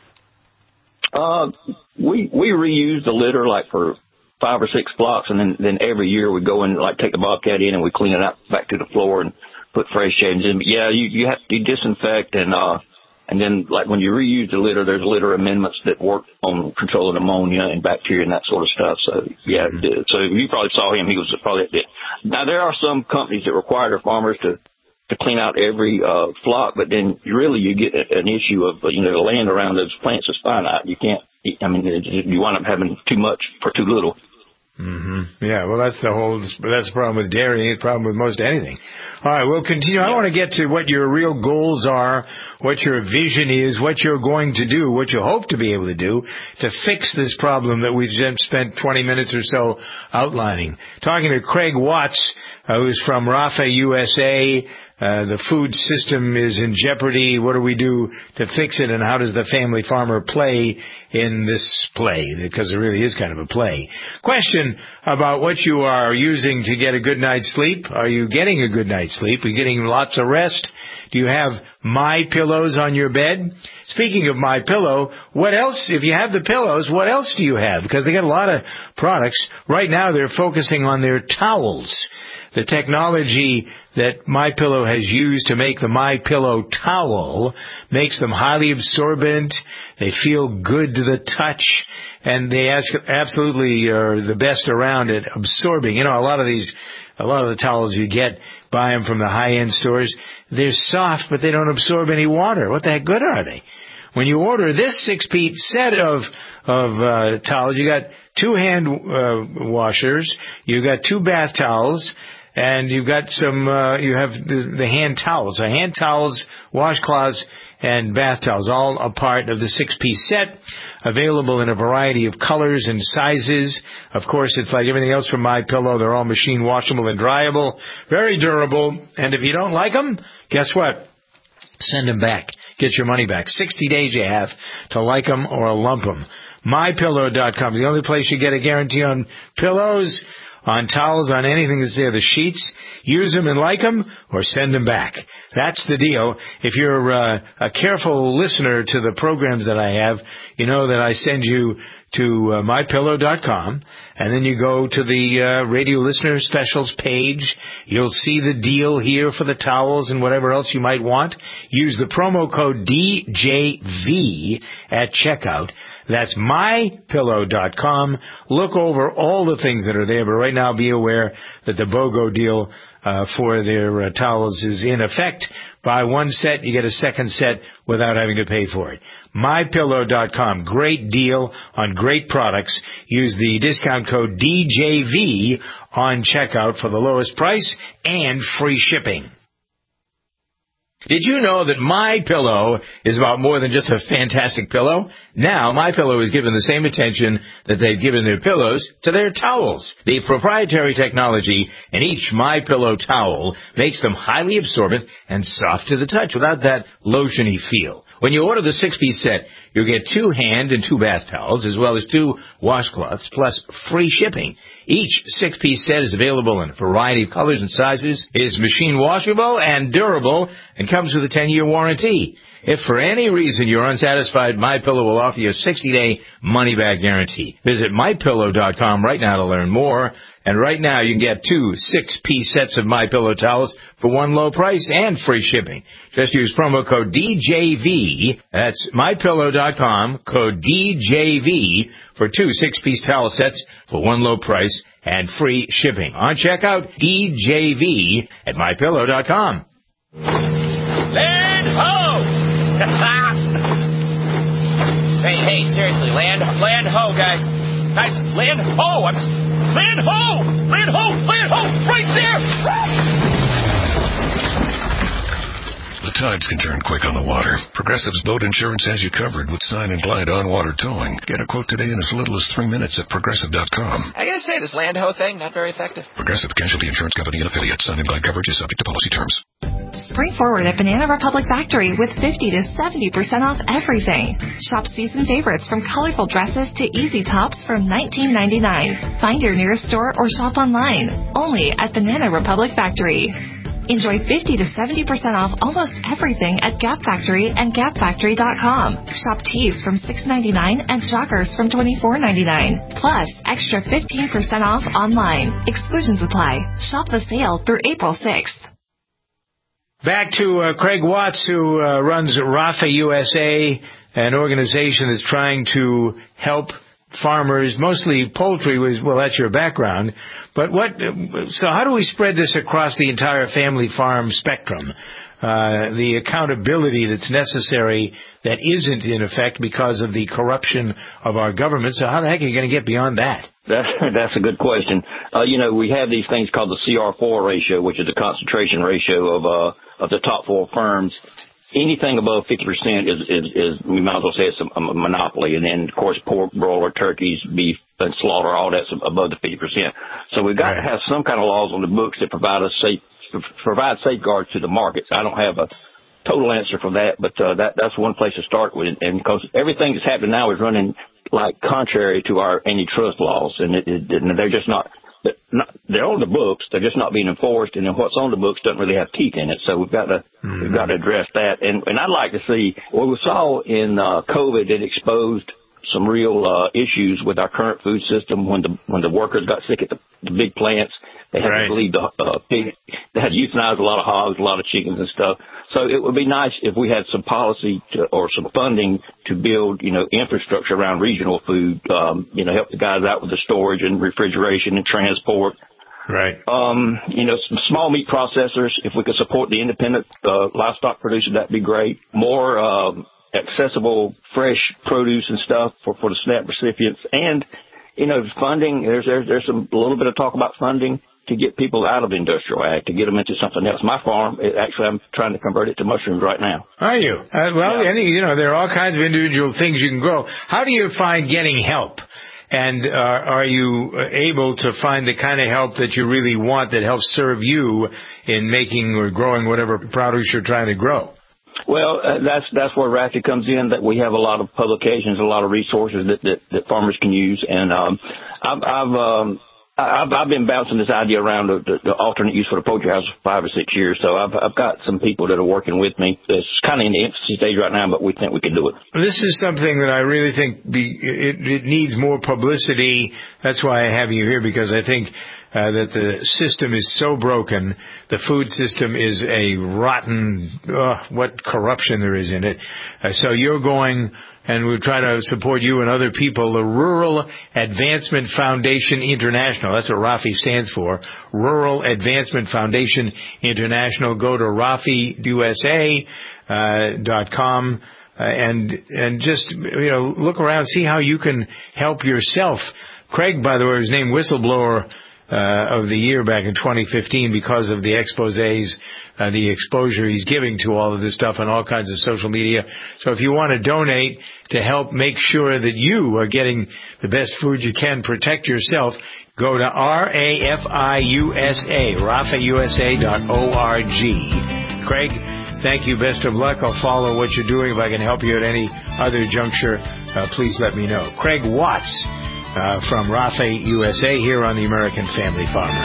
Uh, we, we reuse the litter like for five or six blocks, and then, then every year we go and like take the bobcat in and we clean it out back to the floor and put fresh shavings in. But yeah, you, you have to disinfect and, uh, and then like when you reuse the litter, there's litter amendments that work on controlling ammonia and bacteria and that sort of stuff. So yeah, mm-hmm. So you probably saw him. He was probably at the, now there are some companies that require their farmers to, to clean out every, uh, flock, but then really you get an issue of, you know, the land around those plants is finite. You can't, I mean, you wind up having too much for too little. Mm-hmm. Yeah, well, that's the whole, that's the problem with dairy, the problem with most anything. All right, we'll continue. I want to get to what your real goals are, what your vision is, what you're going to do, what you hope to be able to do to fix this problem that we've just spent twenty minutes or so outlining. Talking to Craig Watts, uh, who's from Rafa U S A. Uh, the food system is in jeopardy. What do we do to fix it, and how does the family farmer play in this play? Because it really is kind of a play. Question about what you are using to get a good night's sleep. Are you getting a good night's sleep? Are you getting lots of rest? Do you have My Pillows on your bed? Speaking of My Pillow, what else, if you have the pillows, what else do you have? Because they got a lot of products. Right now they're focusing on their towels. The technology that MyPillow has used to make the MyPillow towel makes them highly absorbent. They feel good to the touch, and they absolutely are the best around at absorbing. You know, a lot of these, a lot of the towels you get, buy them from the high-end stores, they're soft, but they don't absorb any water. What the heck good are they? When you order this six-piece set of of uh, towels, you got two hand uh, washers, you got two bath towels, and you've got some, uh, you have the, the hand towels. So hand towels, washcloths, and bath towels, all a part of the six-piece set, available in a variety of colors and sizes. Of course, it's like everything else from MyPillow. They're all machine washable and dryable, very durable. And if you don't like them, guess what? Send them back. Get your money back. sixty days you have to like them or lump them. My Pillow dot com is the only place you get a guarantee on pillows, on towels, on anything that's there. The sheets, use them and like them, or send them back. That's the deal. If you're uh, a careful listener to the programs that I have, you know that I send you to uh, My Pillow dot com, and then you go to the uh, radio listener specials page. You'll see the deal here for the towels and whatever else you might want. Use the promo code D J V at checkout. That's My Pillow dot com. Look over all the things that are there, but right now be aware that the BOGO deal uh, for their uh, towels is in effect. Buy one set, you get a second set without having to pay for it. My Pillow dot com. Great deal on great products. Use the discount code D J V on checkout for the lowest price and free shipping. Did you know that MyPillow is about more than just a fantastic pillow? Now, MyPillow is given the same attention that they've given their pillows to their towels. The proprietary technology in each MyPillow towel makes them highly absorbent and soft to the touch without that lotiony feel. When you order the six-piece set, you'll get two hand and two bath towels, as well as two washcloths, plus free shipping. Each six-piece set is available in a variety of colors and sizes, is machine washable and durable, and comes with a ten-year warranty. If for any reason you're unsatisfied, MyPillow will offer you a sixty-day money-back guarantee. Visit My Pillow dot com right now to learn more. And right now you can get two six-piece sets of MyPillow towels for one low price and free shipping. Just use promo code D J V. That's My Pillow dot com, code D J V for two six-piece towel sets for one low price and free shipping. On checkout, D J V at My Pillow dot com. Land ho! hey, hey, seriously, land, land ho, guys. Guys, land ho! I'm, land ho! Land ho! Land ho! Right there! The Tides can turn quick on the water. Progressive's boat insurance has you covered with Sign and Glide on-water towing. Get a quote today in as little as three minutes at progressive dot com. I gotta say, this land ho thing, not very effective. Progressive Casualty Insurance Company and affiliates. Sign and Glide coverage is subject to policy terms. Spring forward at Banana Republic Factory with fifty to seventy percent off everything. Shop season favorites from colorful dresses to easy tops from nineteen ninety-nine. Find your nearest store or shop online. Only at Banana Republic Factory. Enjoy fifty to seventy percent off almost everything at Gap Factory and gap factory dot com. Shop tees from six ninety-nine and joggers from twenty-four ninety-nine. Plus, extra fifteen percent off online. Exclusions apply. Shop the sale through April sixth. Back to uh, Craig Watts, who uh, runs Rafa U S A, an organization that's trying to help farmers, mostly poultry. Was well, that's your background. But what? So how do we spread this across the entire family farm spectrum? Uh, the accountability that's necessary that isn't in effect because of the corruption of our government. So how the heck are you going to get beyond that? That's, that's a good question. Uh, you know, we have these things called the C R four ratio, which is the concentration ratio of uh, of the top four firms. Anything above fifty percent is, is, is, we might as well say it's a, a monopoly. And then, of course, pork, broiler, turkeys, beef, and slaughter, all that's above the fifty percent. So we've got right. to have some kind of laws on the books that provide us safe, provide safeguards to the markets. I don't have a total answer for that, but uh, that that's one place to start with. And because everything that's happening now is running like contrary to our antitrust laws, and, it, it, and they're just not, not, they're on the books, they're just not being enforced, and then what's on the books doesn't really have teeth in it. So we've got to mm-hmm. we've got to address that. And and I'd like to see what we saw in uh, COVID. It exposed some real uh, issues with our current food system when the when the workers got sick at the, the big plants. They had right. to leave the uh, pig. They had euthanized a lot of hogs, a lot of chickens and stuff. So it would be nice if we had some policy to, or some funding to build, you know, infrastructure around regional food. Um, you know, help the guys out with the storage and refrigeration and transport. Right. Um, you know, some small meat processors. If we could support the independent uh, livestock producers, that'd be great. More um, accessible, fresh produce and stuff for for the SNAP recipients, and you know, funding. There's there's there's some, a little bit of talk about funding to get people out of industrial ag, to get them into something else. My farm, it, actually, I'm trying to convert it to mushrooms right now. Are you? Uh, well, yeah. any, you know, there are all kinds of individual things you can grow. How do you find getting help? And uh, are you able to find the kind of help that you really want that helps serve you in making or growing whatever produce you're trying to grow? Well, uh, that's that's where R A F I comes in, that we have a lot of publications, a lot of resources that, that, that farmers can use. And um, I've... I've um, I've, I've been bouncing this idea around the, the, the alternate use for the poultry house for five or six years. So I've, I've got some people that are working with me. It's kind of in the infancy stage right now, but we think we can do it. This is something that I really think be, it, it needs more publicity. That's why I have you here, because I think uh, that the system is so broken. The food system is a rotten, uh, what corruption there is in it. Uh, so you're going... And we try to support you and other people, the Rural Advancement Foundation International. That's what R A F I stands for. Rural Advancement Foundation International. Go to rafi u s a dot com uh, and and just, you know, look around, see how you can help yourself. Craig, by the way, was named Whistleblower Uh, of the year back in twenty fifteen because of the exposés, uh, the exposure he's giving to all of this stuff on all kinds of social media. So if you want to donate to help make sure that you are getting the best food you can, protect yourself, go to R A F I U S A, rafa u s a dot org. Craig, thank you. Best of luck. I'll follow what you're doing. If I can help you at any other juncture, uh, please let me know. Craig Watts. Uh, from R A F I U S A here on the American Family Farmer.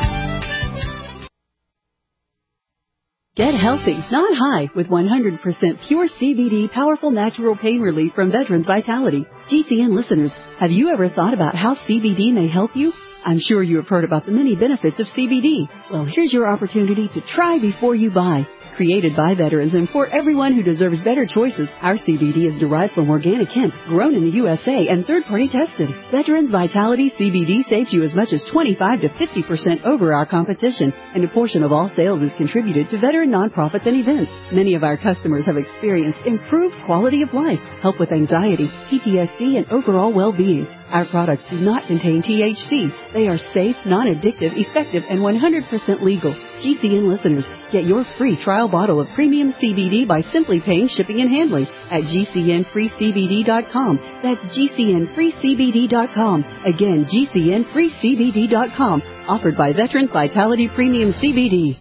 Get healthy, not high, with one hundred percent pure C B D powerful natural pain relief from Veterans Vitality. G C N listeners, have you ever thought about how C B D may help you? I'm sure you have heard about the many benefits of C B D. Well, here's your opportunity to try before you buy. Created by veterans and for everyone who deserves better choices, our C B D is derived from organic hemp, grown in the U S A and third-party tested. Veterans Vitality C B D saves you as much as twenty-five to fifty percent over our competition, and a portion of all sales is contributed to veteran nonprofits and events. Many of our customers have experienced improved quality of life, help with anxiety, P T S D, and overall well-being. Our products do not contain T H C. They are safe, non-addictive, effective, and one hundred percent legal. G C N listeners, get your free trial bottle of premium C B D by simply paying shipping and handling at G C N free C B D dot com. That's G C N free C B D dot com. Again, G C N free C B D dot com. Offered by Veterans Vitality Premium C B D.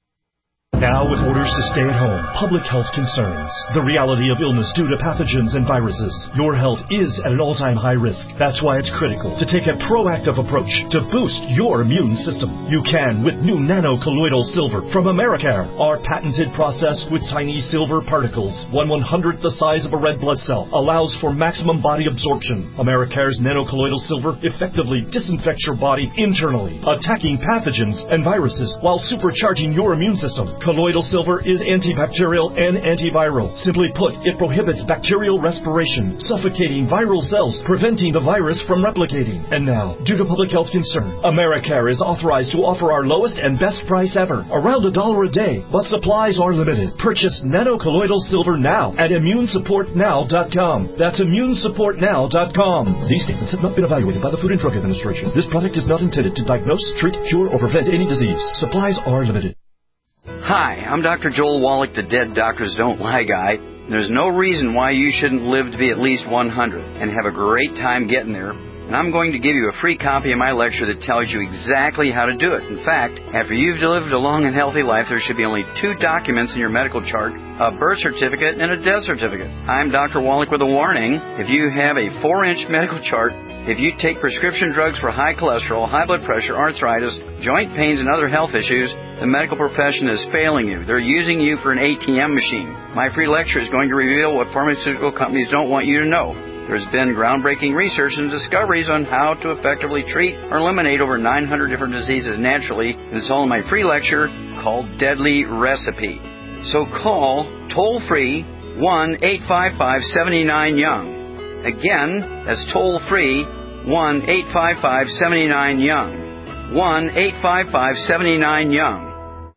Now with orders to stay at home, public health concerns, the reality of illness due to pathogens and viruses, your health is at an all-time high risk. That's why it's critical to take a proactive approach to boost your immune system. You can with new nano-colloidal silver from Americare. Our patented process with tiny silver particles, one one-hundredth the size of a red blood cell, allows for maximum body absorption. Americare's nano-colloidal silver effectively disinfects your body internally, attacking pathogens and viruses while supercharging your immune system. Colloidal silver is antibacterial and antiviral. Simply put, it prohibits bacterial respiration, suffocating viral cells, preventing the virus from replicating. And now, due to public health concern, Americare is authorized to offer our lowest and best price ever, around a dollar a day, but supplies are limited. Purchase nano-colloidal silver now at immune support now dot com. That's immune support now dot com. These statements have not been evaluated by the Food and Drug Administration. This product is not intended to diagnose, treat, cure, or prevent any disease. Supplies are limited. Hi, I'm Doctor Joel Wallach, the Dead Doctors Don't Lie guy. There's no reason why you shouldn't live to be at least one hundred and have a great time getting there. And I'm going to give you a free copy of my lecture that tells you exactly how to do it. In fact, after you've lived a long and healthy life, there should be only two documents in your medical chart, a birth certificate and a death certificate. I'm Doctor Wallach with a warning. If you have a four-inch medical chart, if you take prescription drugs for high cholesterol, high blood pressure, arthritis, joint pains, and other health issues, the medical profession is failing you. They're using you for an A T M machine. My free lecture is going to reveal what pharmaceutical companies don't want you to know. There's been groundbreaking research and discoveries on how to effectively treat or eliminate over nine hundred different diseases naturally, and it's all in my free lecture called Deadly Recipe. So call toll-free one eight five five, seven nine, young. Again, that's toll-free one eight five five, seven nine, young. one eight five five, seven nine, young.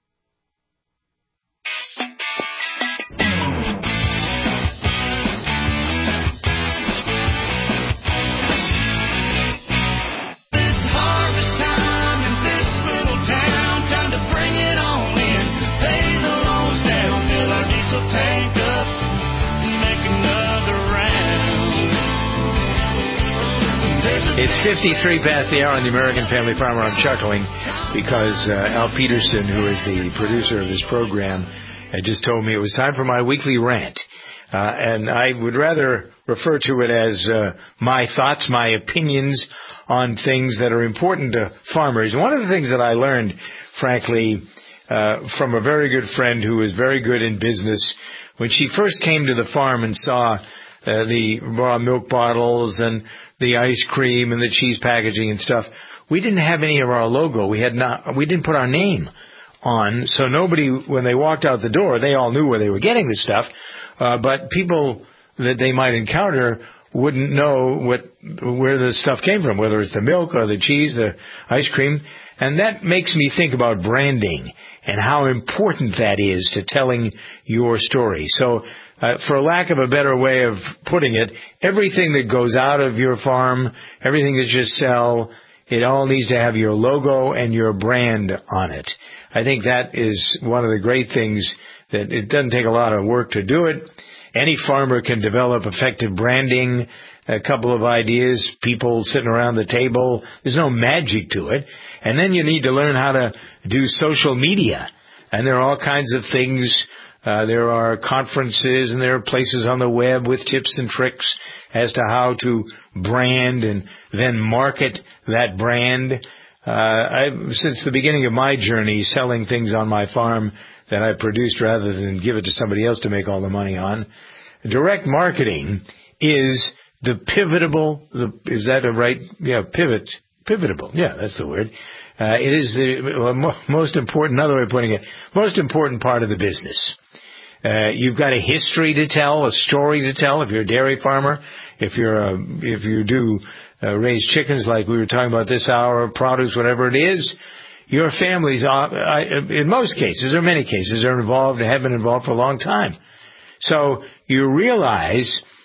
It's fifty-three past the hour on the American Family Farmer. I'm chuckling because uh, Al Peterson, who is the producer of this program, had just told me it was time for my weekly rant. Uh, and I would rather refer to it as uh, my thoughts, my opinions on things that are important to farmers. One of the things that I learned, frankly, uh, from a very good friend who was very good in business, when she first came to the farm and saw uh, the raw milk bottles and the ice cream and the cheese packaging and stuff, we didn't have any of our logo. We had not, we didn't put our name on, so nobody, when they walked out the door, they all knew where they were getting the stuff, uh, but people that they might encounter wouldn't know what, where the stuff came from, whether it's the milk or the cheese, the ice cream, and that makes me think about branding and how important that is to telling your story. So, Uh, for lack of a better way of putting it, everything that goes out of your farm, everything that you sell, it all needs to have your logo and your brand on it. I think that is one of the great things, that it doesn't take a lot of work to do it. Any farmer can develop effective branding, a couple of ideas, people sitting around the table. There's no magic to it. And then you need to learn how to do social media. And there are all kinds of things. Uh, there are conferences and there are places on the web with tips and tricks as to how to brand and then market that brand. Uh, I've, since the beginning of my journey selling things on my farm that I produced rather than give it to somebody else to make all the money on, direct marketing is the pivotable, the, is that a right, yeah, pivot, pivotable, yeah, that's the word. Uh, it is the well, most important, another way of putting it, most important part of the business. Uh, you've got a history to tell, a story to tell. If you're a dairy farmer, if you're a, if you do uh, raise chickens like we were talking about this hour, produce, whatever it is, your families, are, in most cases, or many cases, are involved and have been involved for a long time. So you realize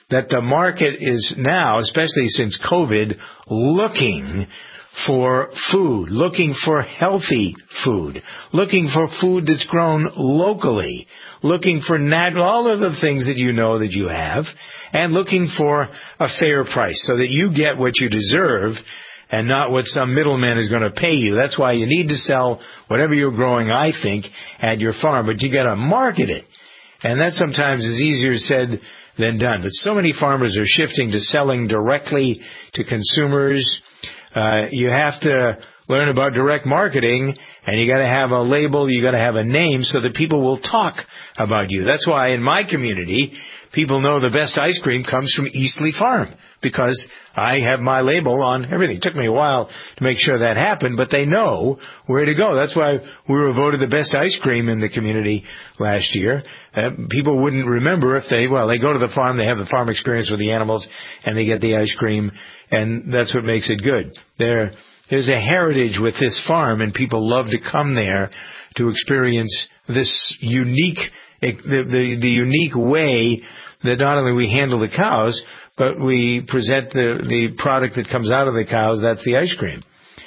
that the market is now, especially since COVID, looking for food, looking for healthy food, looking for food that's grown locally, looking for natural, all of the things that you know that you have, and looking for a fair price so that you get what you deserve and not what some middleman is going to pay you. That's why you need to sell whatever you're growing, I think, at your farm, but you got to market it. And that sometimes is easier said than done. But so many farmers are shifting to selling directly to consumers. Uh, you have to learn about direct marketing, and you got to have a label, you got to have a name so that people will talk about you. That's why in my community, people know the best ice cream comes from Eastleigh Farm, because I have my label on everything. It took me a while to make sure that happened, but they know where to go. That's why we were voted the best ice cream in the community last year. Uh, people wouldn't remember if they, well, they go to the farm, they have the farm experience with the animals, and they get the ice cream, and that's what makes it good. There, there's a heritage with this farm, and people love to come there to experience this unique, the, the, the unique way that not only we handle the cows, but we present the, the product that comes out of the cows. That's the ice cream.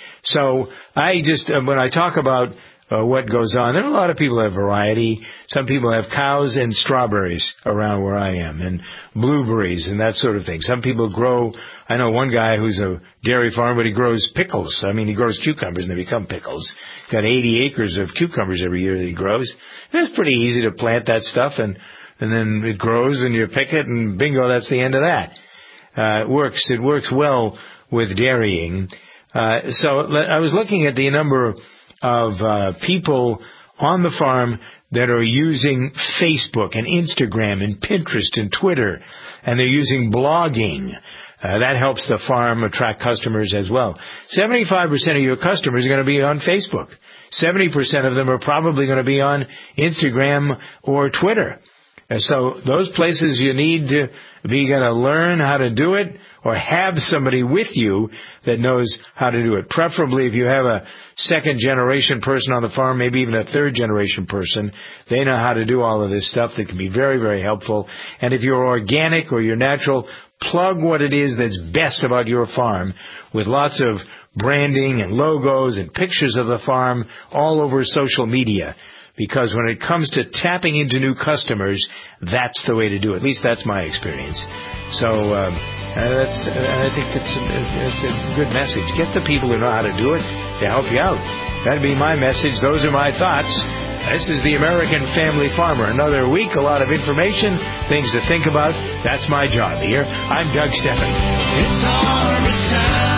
So I just, uh, when I talk about uh, what goes on, there are a lot of people that have variety. Some people have cows and strawberries around where I am, and blueberries and that sort of thing. Some people grow, I know one guy who's a dairy farm, but he grows pickles. I mean, he grows cucumbers and they become pickles. Got eighty acres of cucumbers every year that he grows. And it's pretty easy to plant that stuff, and and then it grows and you pick it, and bingo, that's the end of that. Uh, it works. It works well with dairying. Uh, so I was looking at the number of uh, people on the farm that are using Facebook and Instagram and Pinterest and Twitter, and they're using blogging. Uh, that helps the farm attract customers as well. seventy-five percent of your customers are going to be on Facebook. seventy percent of them are probably going to be on Instagram or Twitter. And so those places you need to be going to learn how to do it, or have somebody with you that knows how to do it. Preferably if you have a second generation person on the farm, maybe even a third generation person, they know how to do all of this stuff. That can be very, very helpful. And if you're organic or you're natural, plug what it is that's best about your farm with lots of branding and logos and pictures of the farm all over social media. Because when it comes to tapping into new customers, that's the way to do it. At least that's my experience. So um, uh, that's, uh, I think it's a, it's a good message. Get the people who know how to do it to help you out. That'd be my message. Those are my thoughts. This is the American Family Farmer. Another week, a lot of information, things to think about. That's my job here. I'm Doug Stephan. It's harvest time.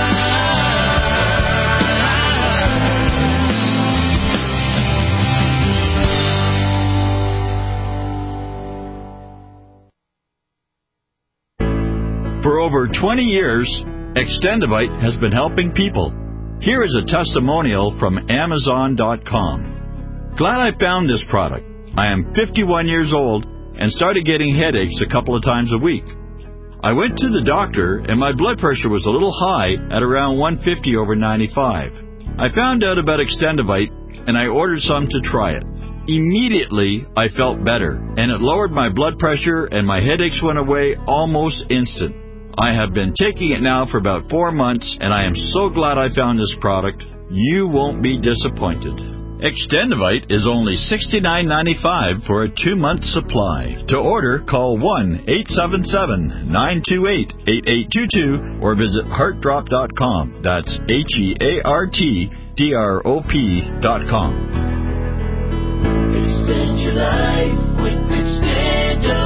For over twenty years, Extendivite has been helping people. Here is a testimonial from Amazon dot com. Glad I found this product. I am fifty-one years old and started getting headaches a couple of times a week. I went to the doctor and my blood pressure was a little high at around one fifty over ninety-five. I found out about Extendivite and I ordered some to try it. Immediately, I felt better, and it lowered my blood pressure and my headaches went away almost instant. I have been taking it now for about four months, and I am so glad I found this product. You won't be disappointed. Extendivite is only sixty-nine ninety-five for a two-month supply. To order, call one eight seven seven, nine two eight, eight eight two two or visit heart drop dot com. That's H E A R T D R O P dot com. Extend your life with Extendivite.